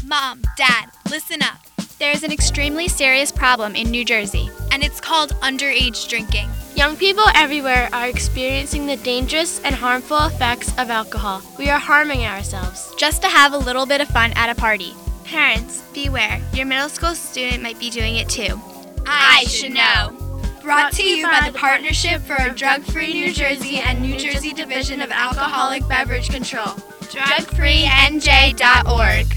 Mom, Dad, listen up. There is an extremely serious problem in New Jersey, and it's called underage drinking. Young people everywhere are experiencing the dangerous and harmful effects of alcohol. We are harming ourselves just to have a little bit of fun at a party. Parents, beware. Your middle school student might be doing it too. I should know. Brought to you by the Partnership for a Drug-Free New Jersey and New Jersey Division of Alcoholic Beverage Control. DrugFreeNJ.org.